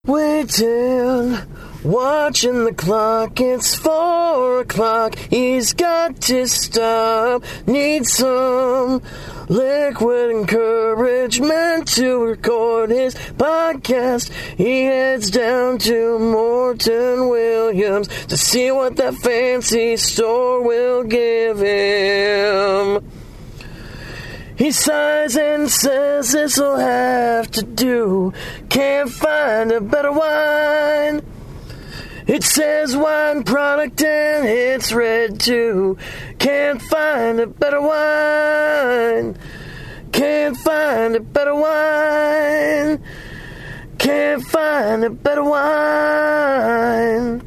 Waiting, watching the clock, it's 4 o'clock, he's got to stop, needs some liquid encouragement to record his podcast. He heads down to Morton Williams to see what that fancy store will give him. He sighs and says this'll have to do. Can't find a better wine. It says wine product and it's red too. Can't find a better wine. Can't find a better wine. Can't find a better wine.